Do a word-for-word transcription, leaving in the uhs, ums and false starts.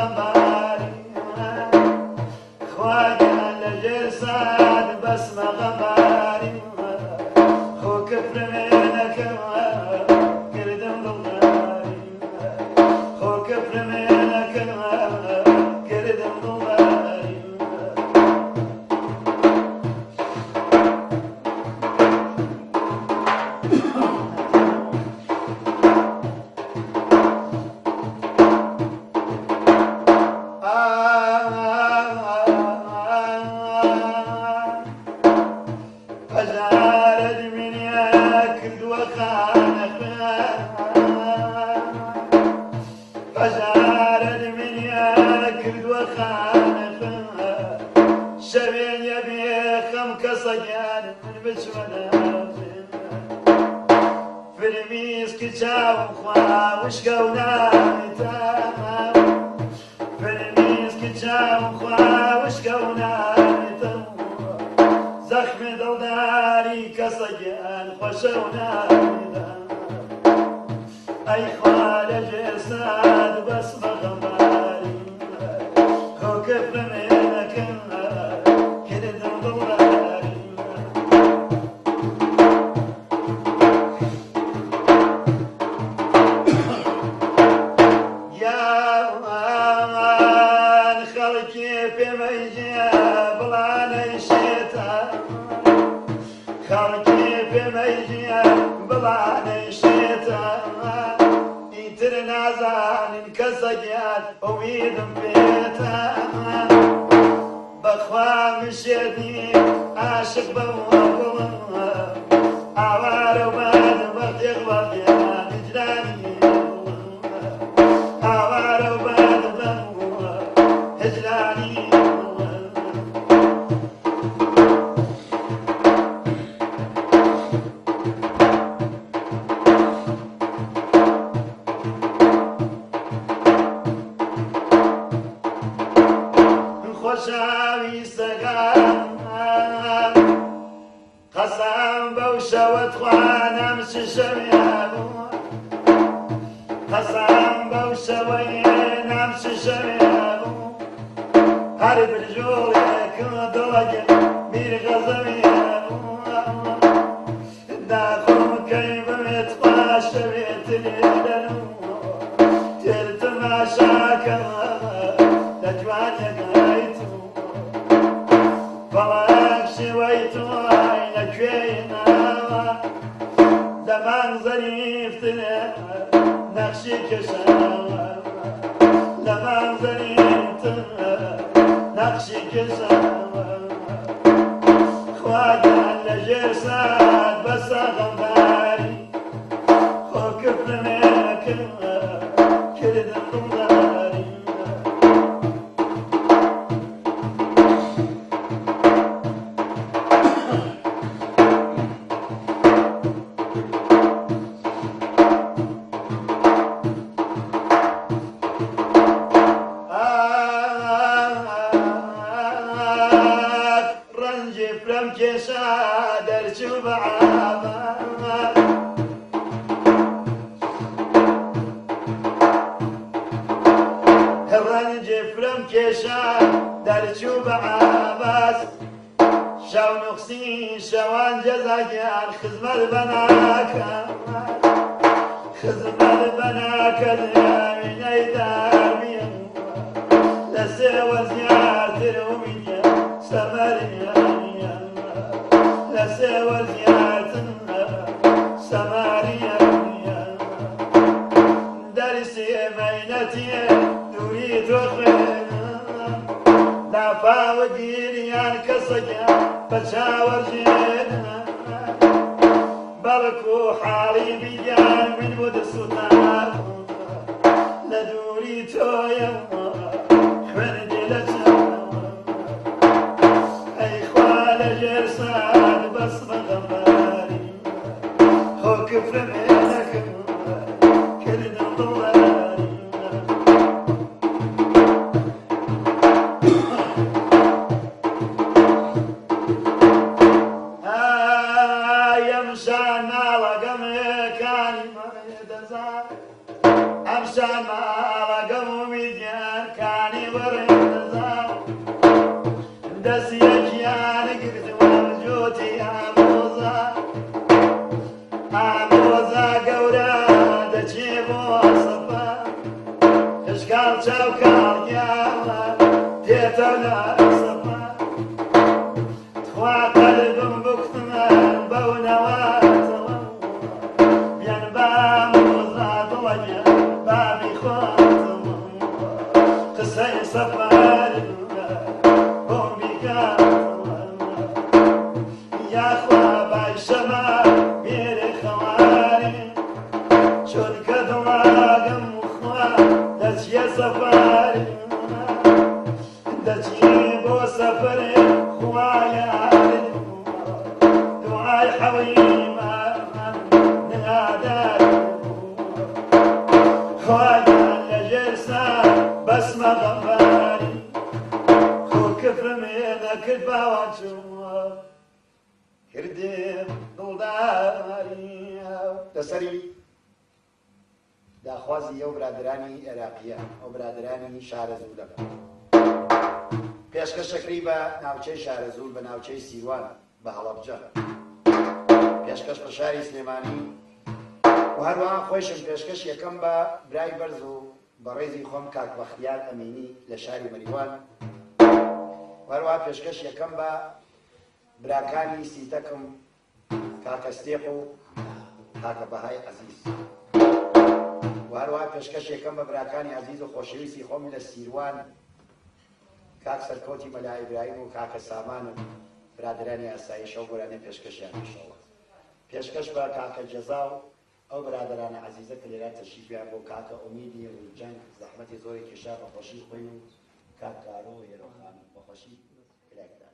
غەمباری خواگیان لەژێر ساد بەسمە غەمباری خۆ کەفرمێنەکەم کردم دڵداری خۆ کەفرمێنەکەم کردم دڵداری شەوێن یەبێ خەم کەسەگیان من بچوەنە فرمیسکی چاوم خوا وشکە و ناویتە فرمیسکی چاوم خوا وشکە و ناویتە زەخمی دڵداری کەسەگیان خۆشە و ناویتە ئەی خوا لەژێر ساد بەسمە غەمباری خۆ کەفرمێنەکەم کردم دڵداری یاوان خەڵکی پێمەیجێ بڵانەی شێتان خەڵکی پێمەیجێ بڵانەی شێتان ئیتر نازانین کەسەگیان ئومیدم پێتان بەخوا مشێتی عاشق بەوە بڵم ئاوارە و بەد بەختێق بەڵگیان هجرانی ئاوارە و بەد بەوە هجرانی خۆشەویستەکان قەسەم بەو شەوەت خوا نەمچ شەویان قەسەم بەو شەوەی نەمچ شەویان هەر برژۆڵێکم دڵەگە بیر غەزەویان داخۆم کەی بمێت خوا شەوێت لێدەن تێر تەماشاکەم دەتوانێت بەڵام شێوەی تۆی لەکوێینەوە دەمان زەریفترە نەخشی کێشەوە دەمان زەریفترە نەخشی کێشەوە خواگیان لەژێر ساد بەسە غەمباری خۆ کەفرمێنەکەم کردم دڵداری کێشا دەرچوو بە عامان ڕەنجێ فرەم کێشا دەرچوو بە عاباس شەو نوقسی شەوان جەزاگیان خزمەت بەناکە خزمەت بەناکە دراوینەی داویە لە سێوە زیاتر ومیە سەمەریە لەسێوە زیاتن سەماریە دەرسی مەینەتیە دووری تۆ خوێنە ناپاوە گیریان کەسەگیان بە چاوەڕژێنە بەڵکو حاڵی بیگیان من بۆ دەسوتان لە دووری تۆیە خوێندی لە چاوە ئەی خوا لەژێر ساد بەسمە غەمباری خۆ کەفرمێنەکەم کردم دڵداری ئەمشان ماڵەگەمەکانی مەدەزار ئەمشان ماڵەگەم و میدیان بۆ سەفا خشکاڵ چاو کاڵیاوە دێتە لای سەفا توا قەلبم بکتمە بەو نەواتەوە بێن بام وەزا دڵەیە بامی خۆتەوە قسەی سەفاری بۆم بیکاتەوە یاخوا بای شەما مێرێ خەواری چونکە دڵاگەم خوا دەچیە سەفاری دەچی بۆ سەفرێ خوایە دوعای حەویمان نادار خوایان لەژێر سار بەسمە غەمباری خۆ کفرمێ نەکرد باوەچووە کردێم دڵداری لەسەری داخوازی ئەو برادرانی عێراقیە ئەو برادرانی شارە زوولە پێشکەشەکری بە ناوچەی شارە زوول بە ناوچەی سیروان بە هەڵەبجە پێشکەش بە شاری سلێمانی و هەروەها خۆشم پێشکەش یەکەم بە برای بەرز و بە ڕێزی خۆم کاک بەختیار ئەمینی لە شاری مەریوان هەروەها پێشکەش یەکەم بە براکانی سیتەکم کاکە ستێق و کاکە بەهای عەزیز و هەروەها پێشکەش یەکەم بە براکانی عەزیز و خۆشەویستی خۆم لە سیروان کاک سەرکەوتی مەلا ئیبراهیم و کاکە سامانم برادرانی ئاسایش ئەو گۆرانەی پێشکەشیان پێشەوە پێشکەش بە کاکە جەزا و ئەو برادرانە عەزیزە کە لێرە تەشریفیان بۆ کاکە ئومیدی ڕووجەنگ زەحمەتی زۆری کێشا بەخۆشی خۆی و کاک کارۆ هێرۆخان بەخۆشی کلێکدا